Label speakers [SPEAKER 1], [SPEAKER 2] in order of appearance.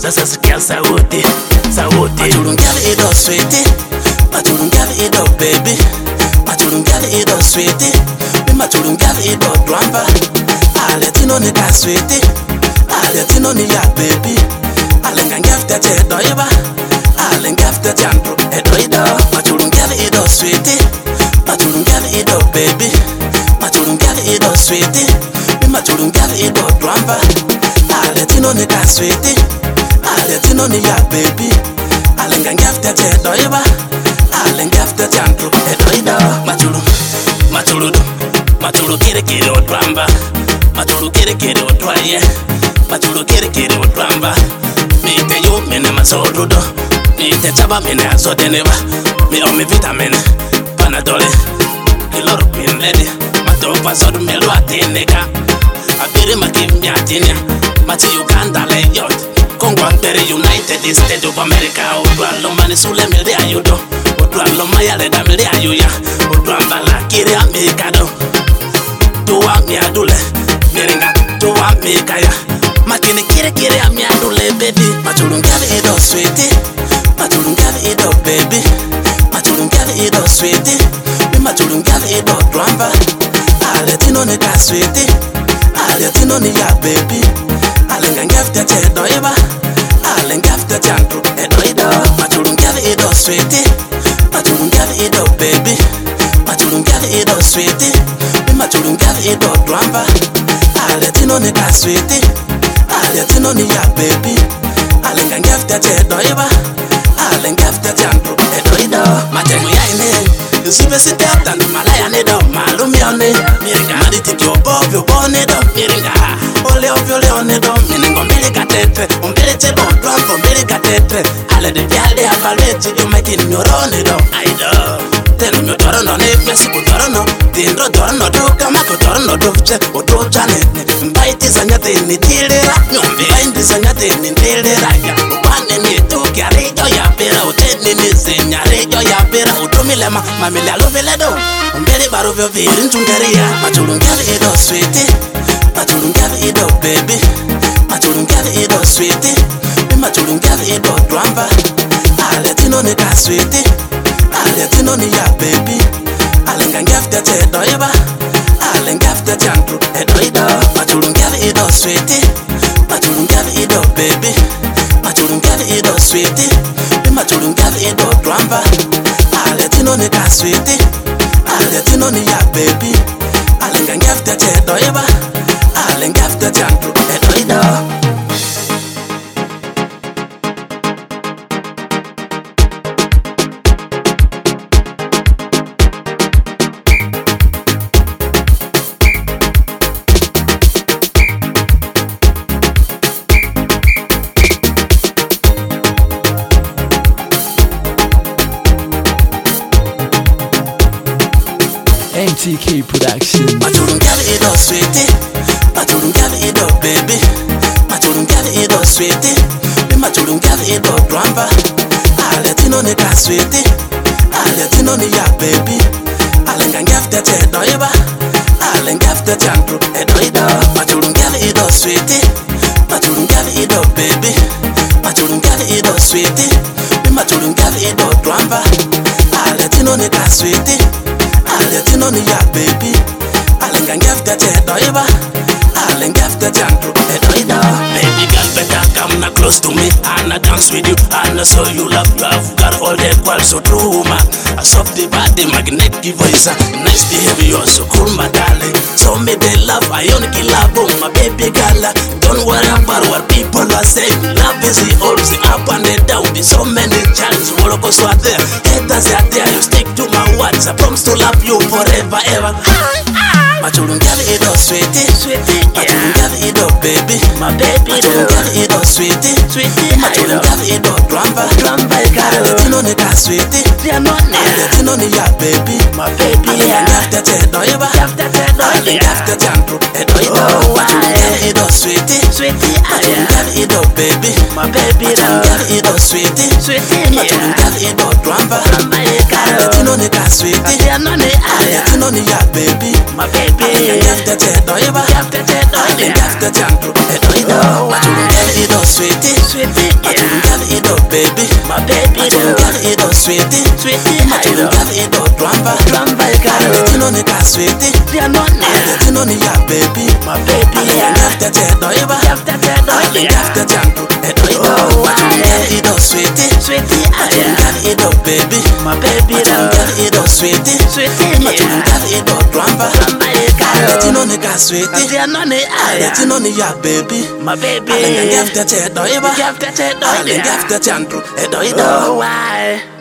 [SPEAKER 1] Sasa sikia sauti, sauti.
[SPEAKER 2] Matulungale ido sweetie, matulungale ido baby, matulungale ido sweetie, matulungale ido dramba. Ale tino ni ka sweetie, ale tino ni ya baby, ale ngafta te doiba, ale ngafta te andro edoido. Matulungale ido sweetie, matulungale ido baby, matulungale ido sweetie, matulungale ido dramba. Ale tino ni ka sweetie, ale tino ni ya baby, ale ngafta te doiba, ale ngafta te andro edoido.
[SPEAKER 1] Matulu kere kere odramba, matulu kere kere odwaye, matulu kere kere odramba. Me te yo mene masorudo, me te chaba mene azodeneba, me o me vitamine, panadole, kilorpin lady, matopa sodu melo atineka, abiri makimya atinya, mati Uganda le yot, Kongwangtere United States of America, odwalo mani sule mele ayudo, odwalo mayale da mele ayuya, odwamba la kiri amikado. Tuwa miadule, miringa, tuwa mikaya. Makini kire amiadule baby.
[SPEAKER 2] Matulungale ido sweetie, matulungale ido baby, matulungale ido sweetie, matulungale ido dramba. Ale tino ni ka sweetie, ale tino ni ya baby, ale ngafta te doiba, ale ngafta te andro edoido. Matulungale ido sweetie, matulungale ido baby, matulungale ido sweetie, matulungale ido dramba. Ale tino ni ka sweetie, ale tino ni ya baby, ale ngafta te doiba, ale ngafta te andro edoido.
[SPEAKER 1] Matemu ya ine, usibe sitata na malaya nedo, malumi one. Miringa, maditi kyobo nedo, miringa. Ole onedo, miningo mbili katete, umbili chebo dramba, umbili katete. Ale de piade avaleti, you making nyoronedo, aido. Teno myo torono ne, mesi kutorono, tindro torono duka, mako torono dufche, uducha nene. Mbaiti sanyate ni tilera, nyombi. Mbaiti sanyate ni tilera, ya. Upane ni tuki ya rijo ya pera, uteni ni zinya rijo ya pera, utumilema, mamile aluveledo. Umbili baruvyo viri njungeria.
[SPEAKER 2] Matulungale ido sweetie, matulungale ido baby, matulungale ido sweetie, matulungale ido dramba. Ale tino ni ka sweetie, ale tino ni ya baby, ale ngafta te doiba, ale ngafta te andro edoido. Matulungale ido sweetie, matulungale ido baby, matulungale ido sweetie, matulungale ido dramba. Ale tino ni ka sweetie, ale tino ni ya baby, ale ngafta te doiba, ale ngafta te andro edoido.
[SPEAKER 3] MTK Production.
[SPEAKER 2] Matulungale ido sweetie, matulungale ido baby, matulungale ido sweetie, matulungale ido dramba. Ale tino ni ka sweetie, ale tino ni ya baby, ale ngafta te doiba, ale ngafta te andro edoido. Matulungale ido sweetie, matulungale ido baby, matulungale ido sweetie, matulungale ido dramba. Ale tino ni ka sweetie, ale tino ni ya baby, ale ngafta te doiba, ale ngafta te andro edoido.
[SPEAKER 1] Baby girl, better come now close to me. I'na dance with you, I'na show you love. You have got all the quals so true, man. I soft the body, magnetic voice, nice behavior, you're so cool, my darling. So me they love, I only kill a boom, my baby girl. Don't worry about what people are saying. Love is the always up and down. There's so many challenges, all of us are there. Haters are there, you stick to my words. I promise to love you forever, ever.
[SPEAKER 2] Matulungale ido sweetie,
[SPEAKER 1] Sweetie,
[SPEAKER 2] matulungale ido baby,
[SPEAKER 1] my baby,
[SPEAKER 2] matulungale ido sweetie,
[SPEAKER 1] sweetie,
[SPEAKER 2] matulungale ido dramba.
[SPEAKER 1] Dramba,
[SPEAKER 2] Ale tino ni ka sweetie,
[SPEAKER 1] they are not
[SPEAKER 2] ale tino ni ya baby,
[SPEAKER 1] my baby,
[SPEAKER 2] ale ngafta te doiba, ale ngafta te andro edoido.
[SPEAKER 1] Oh,
[SPEAKER 2] Matulungale ido sweetie,
[SPEAKER 1] sweetie,
[SPEAKER 2] matulungale ido baby,
[SPEAKER 1] my baby,
[SPEAKER 2] matulungale ido sweetie,
[SPEAKER 1] sweetie,
[SPEAKER 2] matulungale ido dramba.
[SPEAKER 1] Dramba,
[SPEAKER 2] Ale tino ni ka sweetie,
[SPEAKER 1] they are not
[SPEAKER 2] ale tino ni ya baby,
[SPEAKER 1] my baby,
[SPEAKER 2] ale ngafta te doiba, ale ngafta te andro edoido. Matulungale ido sweetie.
[SPEAKER 1] Sweetie,
[SPEAKER 2] Matulung girl ido baby.
[SPEAKER 1] My baby,
[SPEAKER 2] Matulung girl ido sweetie.
[SPEAKER 1] Sweetie,
[SPEAKER 2] Matulung girl ido dramba.
[SPEAKER 1] Dramba,
[SPEAKER 2] Aletino ni ka sweetie. Aletino ni ya baby.
[SPEAKER 1] My baby,
[SPEAKER 2] Aletino doiba. Aletino jantu doiba. Matulung girl ido sweetie. Matulung girl ido baby.
[SPEAKER 1] My baby,
[SPEAKER 2] Matulung girl ido sweetie. Matulung girl ido dramba. Aletino ni ka sweetie. Aletino ni ya baby.
[SPEAKER 1] My baby,
[SPEAKER 2] Aletino doiba. Aletino jantu doiba.
[SPEAKER 1] why?